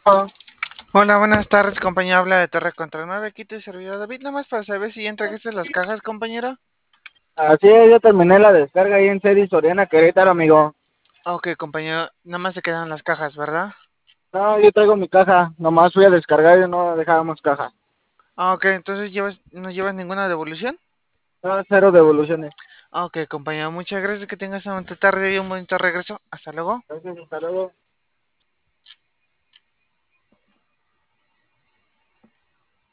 Ah, Hola, buenas tardes, compañero. Habla de Torre Control 9. Aquí tu servidor David. Nada más para saber si ya entregaste las cajas, compañero. así es, yo terminé la descarga ahí en Cedi Soriana, Querétaro, amigo. Ok, compañero. Nada más se quedan las cajas, ¿verdad? No, yo traigo mi caja, nomás fui a descargar y no dejábamos caja. Ok, entonces no llevas ninguna devolución. No, cero devoluciones. Ok, compañero. Muchas gracias. Que tengas una bonita tarde y un bonito regreso. Hasta luego. Gracias, hasta luego.